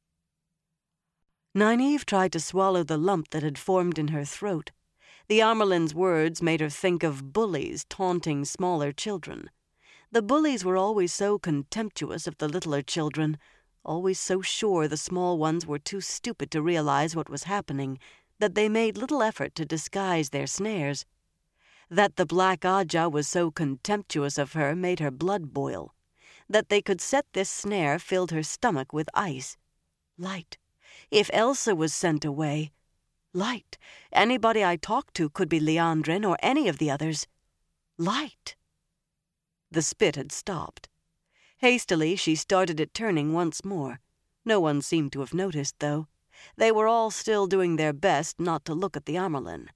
A: Nynaeve tried to swallow the lump that had formed in her throat. The Amyrlin's words made her think of bullies taunting smaller children. The bullies were always so contemptuous of the littler children, always so sure the small ones were too stupid to realize what was happening, that they made little effort to disguise their snares. That the Black Ajah was so contemptuous of her made her blood boil. That they could set this snare filled her stomach with ice. Light. If Elsa was sent away, light. Anybody I talked to could be Liandrin or any of the others. Light. The spit had stopped. Hastily, she started it turning once more. No one seemed to have noticed, though. They were all still doing their best not to look at the Amyrlin.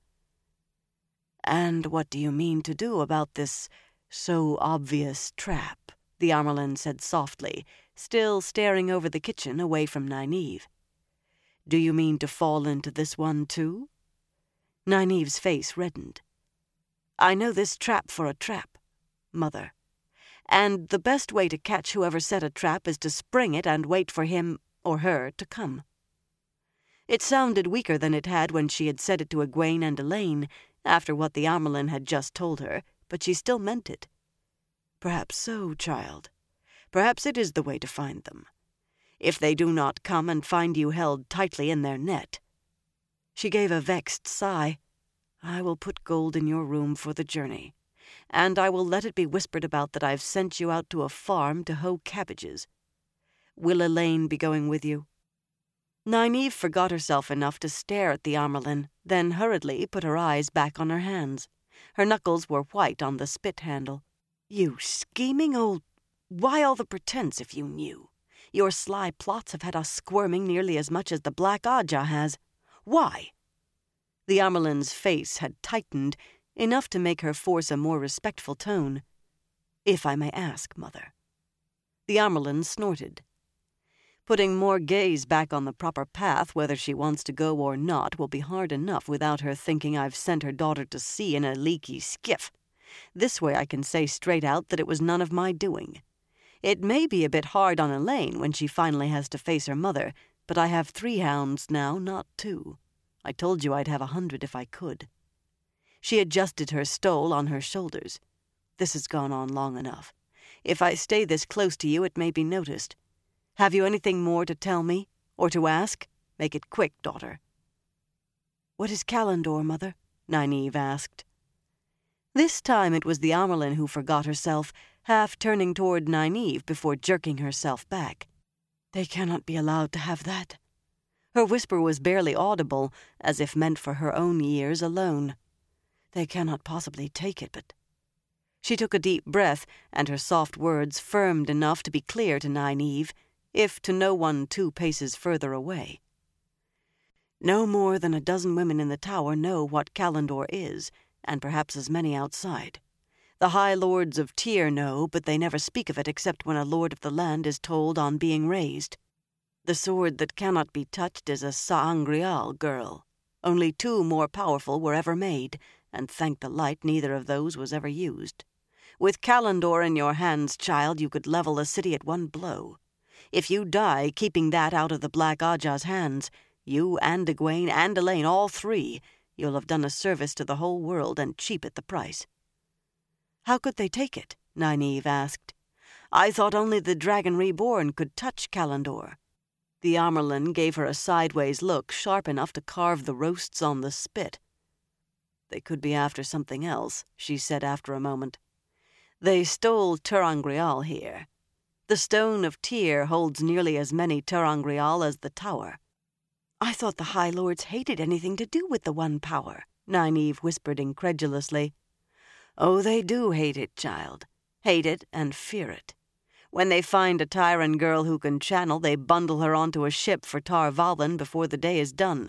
A: "And what do you mean to do about this so obvious trap?" the Amyrlin said softly, still staring over the kitchen away from Nynaeve. "Do you mean to fall into this one, too?" Nynaeve's face reddened. "I know this trap for a trap, Mother. And the best way to catch whoever set a trap is to spring it and wait for him or her to come." It sounded weaker than it had when she had said it to Egwene and Elaine, after what the Amyrlin had just told her, but she still meant it. "Perhaps so, child. Perhaps it is the way to find them. If they do not come and find you held tightly in their net." She gave a vexed sigh. "I will put gold in your room for the journey, and I will let it be whispered about that I've sent you out to a farm to hoe cabbages. Will Elaine be going with you?" Nynaeve forgot herself enough to stare at the Amyrlin, then hurriedly put her eyes back on her hands. Her knuckles were white on the spit handle. "You scheming old... Why all the pretense if you knew? Your sly plots have had us squirming nearly as much as the Black Ajah has. Why?" The Amyrlin's face had tightened, enough to make her force a more respectful tone. "If I may ask, Mother." The Amyrlin snorted. Putting more gaze back on the proper path, whether she wants to go or not, will be hard enough without her thinking I've sent her daughter to sea in a leaky skiff. This way I can say straight out that it was none of my doing. It may be a bit hard on Elaine when she finally has to face her mother, but I have three hounds now, not two. I told you I'd have a hundred if I could. She adjusted her stole on her shoulders. "This has gone on long enough. If I stay this close to you, it may be noticed. Have you anything more to tell me, or to ask? Make it quick, daughter." "What is Callandor, Mother?" Nynaeve asked. This time it was the Amyrlin who forgot herself, half turning toward Nynaeve before jerking herself back. "They cannot be allowed to have that." Her whisper was barely audible, as if meant for her own ears alone. "They cannot possibly take it, but..." She took a deep breath, and her soft words firmed enough to be clear to Nynaeve, if to no one two paces further away. "No more than a dozen women in the tower know what Callandor is, and perhaps as many outside. The high lords of Tyr know, but they never speak of it except when a lord of the land is told on being raised. The sword that cannot be touched is a sa'angreal girl. Only two more powerful were ever made, and thank the light neither of those was ever used. With Callandor in your hands, child, you could level a city at one blow. If you die keeping that out of the Black Ajah's hands, you and Egwene and Elaine, all three, you'll have done a service to the whole world and cheap at the price." "How could they take it?" Nynaeve asked. "I thought only the Dragon Reborn could touch Callandor." The Amyrlin gave her a sideways look sharp enough to carve the roasts on the spit. "They could be after something else," she said after a moment. "They stole ter'angreal here. The Stone of Tyr holds nearly as many ter'angreal as the tower." "I thought the High Lords hated anything to do with the One Power," Nynaeve whispered incredulously. "Oh, they do hate it, child. Hate it and fear it. When they find a Tyran girl who can channel, they bundle her onto a ship for Tar Valon before the day is done,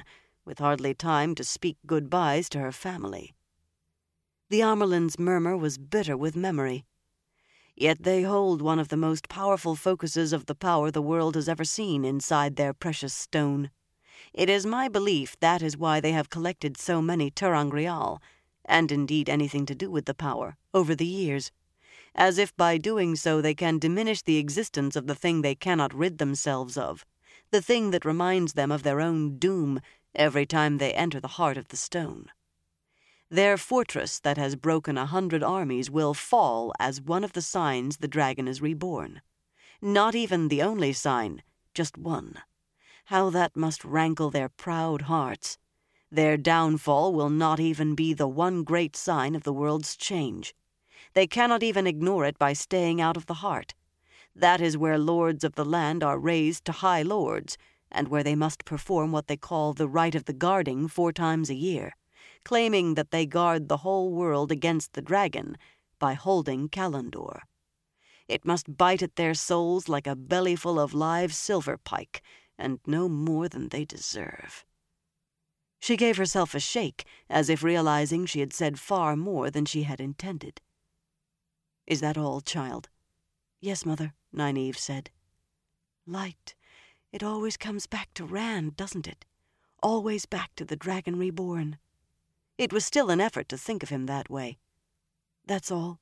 A: with hardly time to speak goodbyes to her family. The Amyrlin's murmur was bitter with memory. Yet they hold one of the most powerful focuses of the power the world has ever seen inside their precious stone. It is my belief that is why they have collected so many ter'angreal, and indeed anything to do with the power, over the years, as if by doing so they can diminish the existence of the thing they cannot rid themselves of, the thing that reminds them of their own doom every time they enter the heart of the stone. Their fortress that has broken a hundred armies will fall as one of the signs the dragon is reborn. Not even the only sign, just one. How that must rankle their proud hearts. Their downfall will not even be the one great sign of the world's change. They cannot even ignore it by staying out of the heart. That is where lords of the land are raised to high lords, and where they must perform what they call the rite of the guarding four times a year, claiming that they guard the whole world against the dragon by holding Kalandor. It must bite at their souls like a bellyful of live silver pike, and no more than they deserve. She gave herself a shake, as if realizing she had said far more than she had intended. "Is that all, child?" "Yes, Mother," Nynaeve said. "Light. It always comes back to Rand, doesn't it? Always back to the dragon reborn." It was still an effort to think of him that way. "That's all."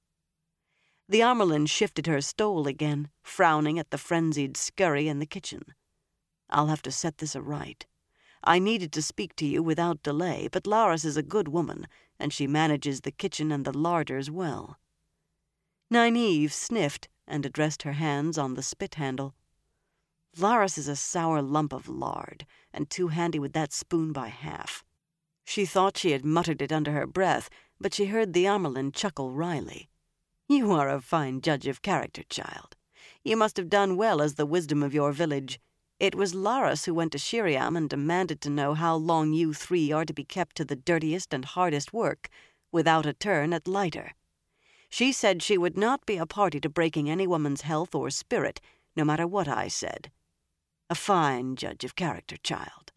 A: The Amyrlin shifted her stole again, frowning at the frenzied scurry in the kitchen. "I'll have to set this aright. I needed to speak to you without delay, but Laras is a good woman, and she manages the kitchen and the larders well." Nynaeve sniffed and addressed her hands on the spit handle. "Laras is a sour lump of lard, and too handy with that spoon by half." She thought she had muttered it under her breath, but she heard the Amyrlin chuckle wryly. "You are a fine judge of character, child. You must have done well as the wisdom of your village. It was Laras who went to Shiriam and demanded to know how long you three are to be kept to the dirtiest and hardest work, without a turn at lighter. She said she would not be a party to breaking any woman's health or spirit, no matter what I said. A fine judge of character, child."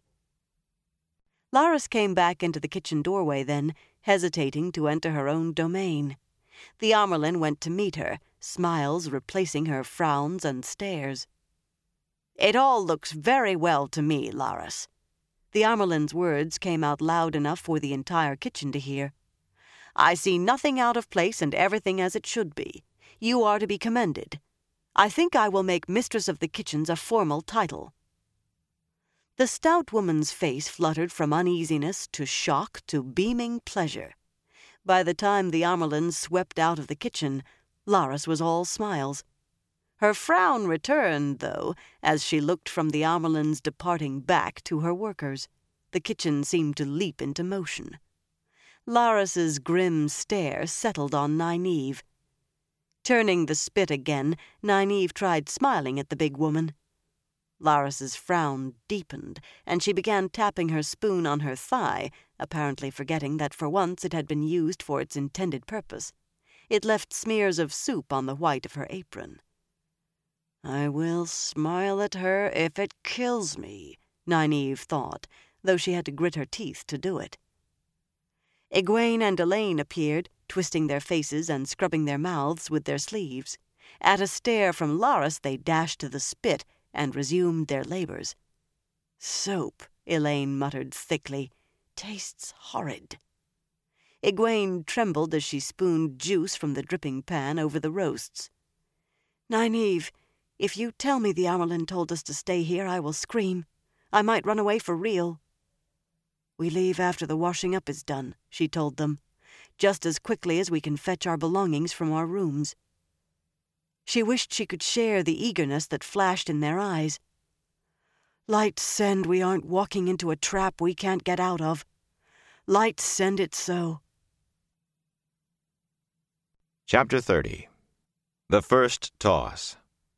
A: Laras came back into the kitchen doorway then, hesitating to enter her own domain. The Amyrlin went to meet her, smiles replacing her frowns and stares. "It all looks very well to me, Laras." The Amyrlin's words came out loud enough for the entire kitchen to hear. "I see nothing out of place and everything as it should be. You are to be commended. I think I will make Mistress of the Kitchens a formal title." The stout woman's face fluttered from uneasiness to shock to beaming pleasure. By the time the Amyrlin swept out of the kitchen, Laras was all smiles. Her frown returned, though, as she looked from the Amyrlin's departing back to her workers. The kitchen seemed to leap into motion. Laras's grim stare settled on Nynaeve. Turning the spit again, Nynaeve tried smiling at the big woman. Laras's frown deepened, and she began tapping her spoon on her thigh, apparently forgetting that for once it had been used for its intended purpose. It left smears of soup on the white of her apron. "I will smile at her if it kills me," Nynaeve thought, though she had to grit her teeth to do it. Egwene and Elaine appeared, twisting their faces and scrubbing their mouths with their sleeves. At a stare from Laras they dashed to the spit and resumed their labors. "Soap," Elaine muttered thickly. "Tastes horrid." Egwene trembled as she spooned juice from the dripping pan over the roasts. "Nynaeve, if you tell me the Amyrlin told us to stay here, I will scream. I might run away for real." "We leave after the washing up is done," she told them, "just as quickly as we can fetch our belongings from our rooms." She wished she could share the eagerness that flashed in their eyes. "Light send we aren't walking into a trap we can't get out of. Light send it so."
C: Chapter thirty. The First Toss.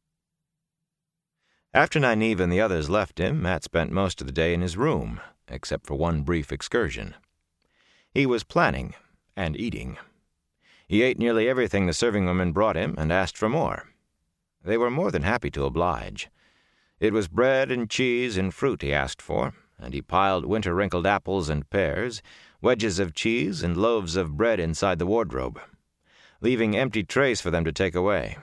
C: After Nynaeve and the others left him, Mat spent most of the day in his room, except for one brief excursion. He was planning and eating. He ate nearly everything the serving women brought him and asked for more. They were more than happy to oblige. It was bread and cheese and fruit he asked for, and he piled winter-wrinkled apples and pears, wedges of cheese, and loaves of bread inside the wardrobe, leaving empty trays for them to take away.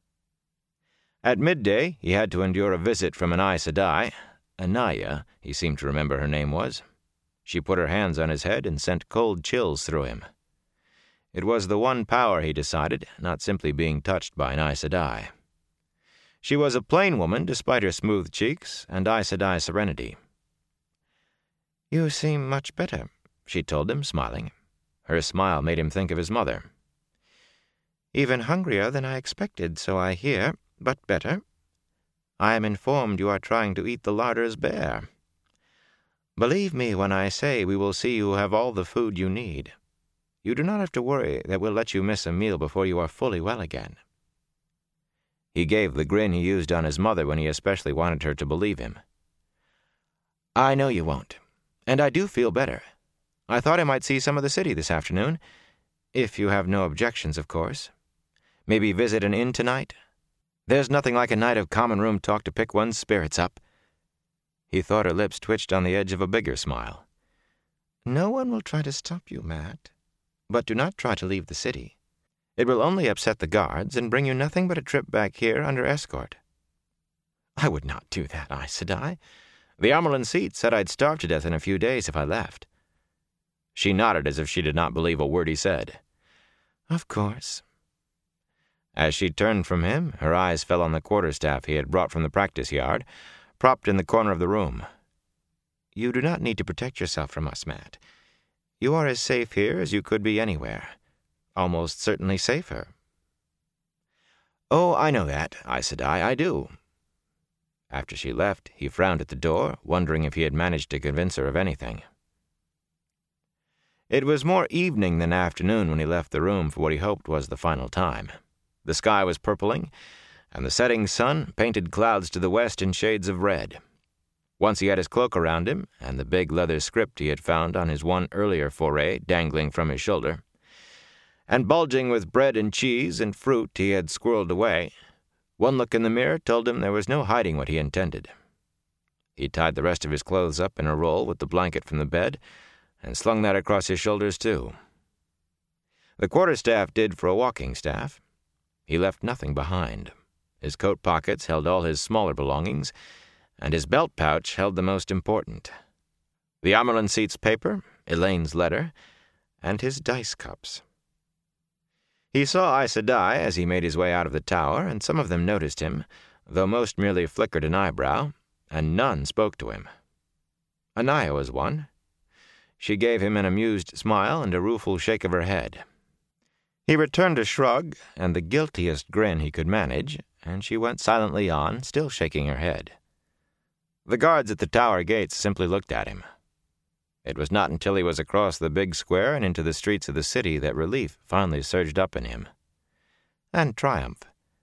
C: At midday, he had to endure a visit from an Aes Sedai. Anaya, he seemed to remember her name was. She put her hands on his head and sent cold chills through him. It was the one power, he decided, not simply being touched by an Aes Sedai. She was a plain woman, despite her smooth cheeks and Aes Sedai serenity. "You seem much better," she told him, smiling. Her smile made him think of his mother. "Even hungrier than I expected, so I hear, but better. I am informed you are trying to eat the larders bare. Believe me when I say we will see you have all the food you need. You do not have to worry that we'll let you miss a meal before you are fully well again." He gave the grin he used on his mother when he especially wanted her to believe him. "I know you won't, and I do feel better. I thought I might see some of the city this afternoon, if you have no objections, of course. Maybe visit an inn tonight? There's nothing like a night of common room talk to pick one's spirits up." He thought her lips twitched on the edge of a bigger smile. "No one will try to stop you, Matt. But do not try to leave the city. It will only upset the guards and bring you nothing but a trip back here under escort." "I would not do that, Aes Sedai. The Amerlin Seat said I'd starve to death in a few days if I left." She nodded as if she did not believe a word he said. "Of course." As she turned from him, her eyes fell on the quarterstaff he had brought from the practice yard, propped in the corner of the room. "You do not need to protect yourself from us, Matt. You are as safe here as you could be anywhere. Almost certainly safer." "Oh, I know that, Aes Sedai, I do." After she left, he frowned at the door, wondering if he had managed to convince her of anything. It was more evening than afternoon when he left the room for what he hoped was the final time. The sky was purpling, and the setting sun painted clouds to the west in shades of red. Once he had his cloak around him, and the big leather script he had found on his one earlier foray dangling from his shoulder, and bulging with bread and cheese and fruit he had squirreled away, one look in the mirror told him there was no hiding what he intended. He tied the rest of his clothes up in a roll with the blanket from the bed, and slung that across his shoulders too. The quarterstaff did for a walking staff. He left nothing behind. His coat pockets held all his smaller belongings, and his belt pouch held the most important: the Amerlin Seat's paper, Elaine's letter, and his dice cups. He saw Aes Sedai as he made his way out of the tower, and some of them noticed him, though most merely flickered an eyebrow, and none spoke to him. Anaya was one. She gave him an amused smile and a rueful shake of her head. He returned a shrug and the guiltiest grin he could manage, and she went silently on, still shaking her head. The guards at the tower gates simply looked at him. It was not until he was across the big square and into the streets of the city that relief finally surged up in him. And triumph.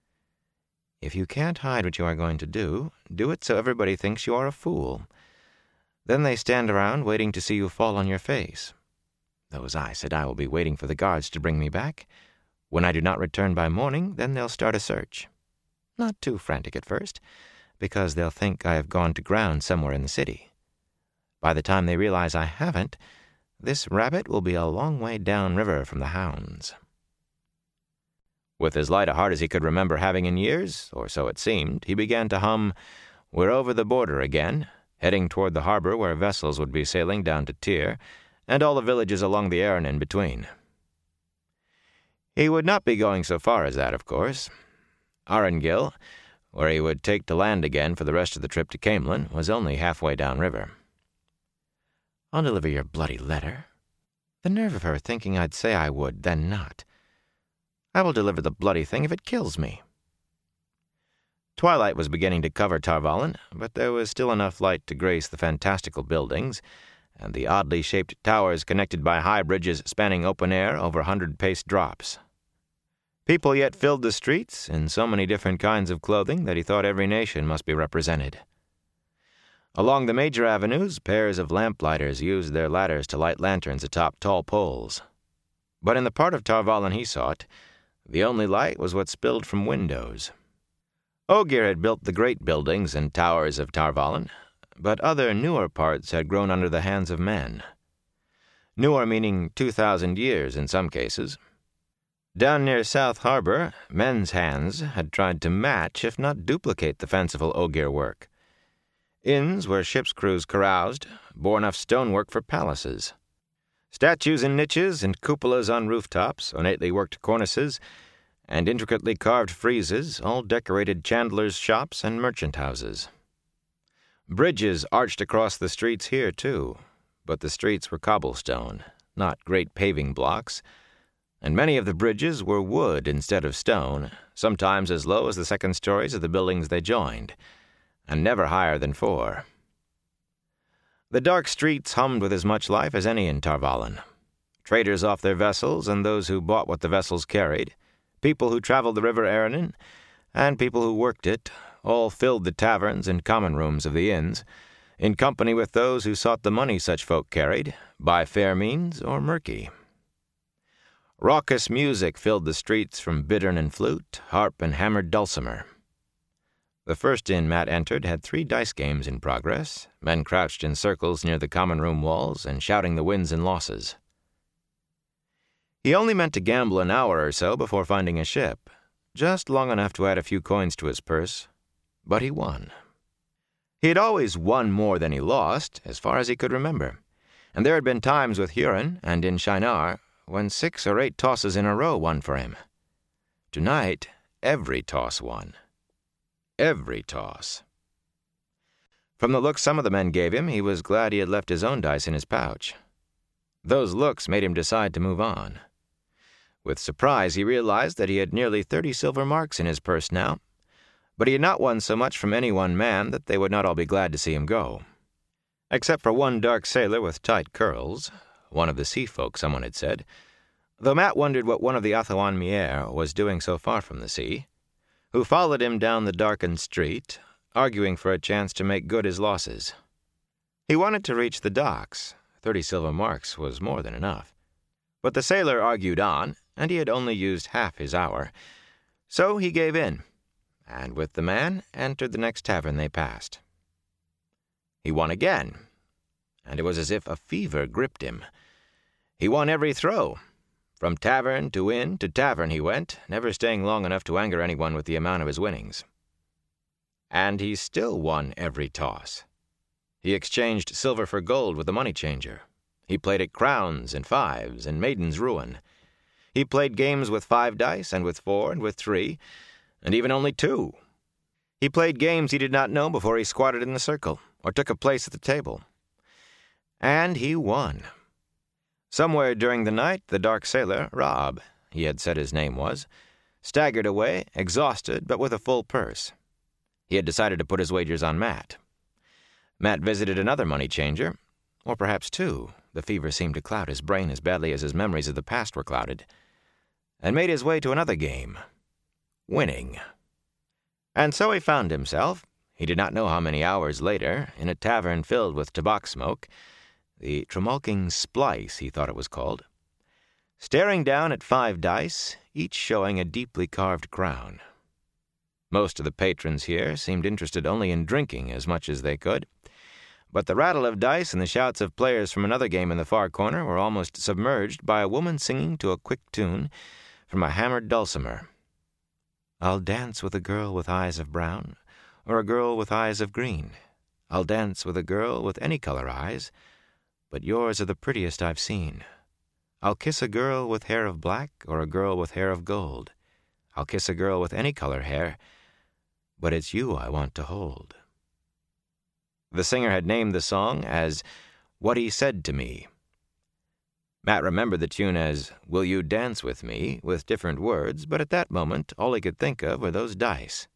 C: If you can't hide what you are going to do, do it so everybody thinks you are a fool. Then they stand around waiting to see you fall on your face. Those Aes Sedai will be waiting for the guards to bring me back. When I do not return by morning, then they'll start a search. Not too frantic at first, because they'll think I have gone to ground somewhere in the city. By the time they realize I haven't, this rabbit will be a long way downriver from the hounds." With as light a heart as he could remember having in years, or so it seemed, he began to hum, "We're over the border again," heading toward the harbor where vessels would be sailing down to Tyr, and all the villages along the Aran in between. He would not be going so far as that, of course. Arengil, where he would take to land again for the rest of the trip to Caemlyn, was only halfway downriver. "I'll deliver your bloody letter. The nerve of her thinking I'd say I would, then not. I will deliver the bloody thing if it kills me." Twilight was beginning to cover Tar Valon, but there was still enough light to grace the fantastical buildings, and the oddly shaped towers connected by high bridges spanning open air over hundred-pace drops. People yet filled the streets in so many different kinds of clothing that he thought every nation must be represented. Along the major avenues, pairs of lamplighters used their ladders to light lanterns atop tall poles. But in the part of Tar Valon he sought, the only light was what spilled from windows. Ogier had built the great buildings and towers of Tar Valon, but other newer parts had grown under the hands of men. Newer meaning two thousand years in some cases. Down near South Harbor, men's hands had tried to match, if not duplicate, the fanciful ogier work. Inns where ship's crews caroused bore enough stonework for palaces. Statues in niches and cupolas on rooftops, ornately worked cornices, and intricately carved friezes all decorated chandlers' shops and merchant houses. Bridges arched across the streets here, too, but the streets were cobblestone, not great paving blocks, and many of the bridges were wood instead of stone, sometimes as low as the second stories of the buildings they joined, and never higher than four. The dark streets hummed with as much life as any in Tarvallen. Traders off their vessels and those who bought what the vessels carried, people who traveled the river Aranon, and people who worked it, all filled the taverns and common rooms of the inns, in company with those who sought the money such folk carried, by fair means or murky. Raucous music filled the streets from bittern and flute, harp and hammered dulcimer. The first inn Matt entered had three dice games in progress, men crouched in circles near the common room walls and shouting the wins and losses. He only meant to gamble an hour or so before finding a ship, just long enough to add a few coins to his purse, but he won. He had always won more than he lost, as far as he could remember, and there had been times with Huron and in Shinar when six or eight tosses in a row won for him. Tonight, every toss won. Every toss. From the looks some of the men gave him, he was glad he had left his own dice in his pouch. Those looks made him decide to move on. With surprise, he realized that he had nearly thirty silver marks in his purse now, but he had not won so much from any one man that they would not all be glad to see him go. Except for one dark sailor with tight curls, one of the sea folk, someone had said, though Matt wondered what one of the Athawon Mier was doing so far from the sea, who followed him down the darkened street, arguing for a chance to make good his losses. He wanted to reach the docks. Thirty silver marks was more than enough. But the sailor argued on, and he had only used half his hour. So he gave in, and with the man entered the next tavern they passed. He won again, and it was as if a fever gripped him. He won every throw. From tavern to inn to tavern he went, never staying long enough to anger anyone with the amount of his winnings. And he still won every toss. He exchanged silver for gold with the money changer. He played at crowns and fives and maiden's ruin. He played games with five dice and with four and with three, and even only two. He played games he did not know before he squatted in the circle or took a place at the table. And he won. Somewhere during the night, the dark sailor, Rob, he had said his name was, staggered away, exhausted, but with a full purse. He had decided to put his wagers on Matt. Matt visited another money changer, or perhaps two. The fever seemed to cloud his brain as badly as his memories of the past were clouded, and made his way to another game. Winning. And so he found himself, he did not know how many hours later, in a tavern filled with tobacco smoke, the Tremulking Splice, he thought it was called, staring down at five dice, each showing a deeply carved crown. Most of the patrons here seemed interested only in drinking as much as they could, but the rattle of dice and the shouts of players from another game in the far corner were almost submerged by a woman singing to a quick tune from a hammered dulcimer. I'll dance with a girl with eyes of brown, or a girl with eyes of green. I'll dance with a girl with any color eyes, but yours are the prettiest I've seen. I'll kiss a girl with hair of black or a girl with hair of gold. I'll kiss a girl with any color hair, but it's you I want to hold. The singer had named the song as What He Said to Me. Matt remembered the tune as Will You Dance With Me, with different words, but at that moment all he could think of were those dice.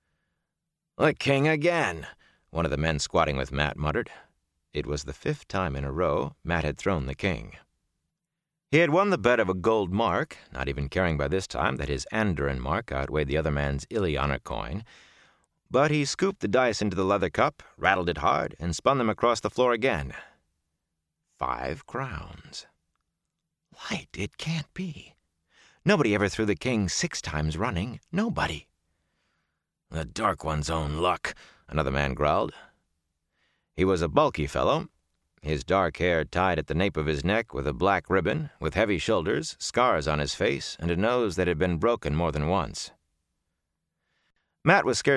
C: The king again, one of the men squatting with Matt muttered. It was the fifth time in a row Matt had thrown the king. He had won the bet of a gold mark, not even caring by this time that his Andoran mark outweighed the other man's Ilianer coin, but he scooped the dice into the leather cup, rattled it hard, and spun them across the floor again. Five crowns. Light, it can't be. Nobody ever threw the king six times running. Nobody. The Dark One's own luck, another man growled. He was a bulky fellow, his dark hair tied at the nape of his neck with a black ribbon, with heavy shoulders, scars on his face, and a nose that had been broken more than once. Matt was scarcely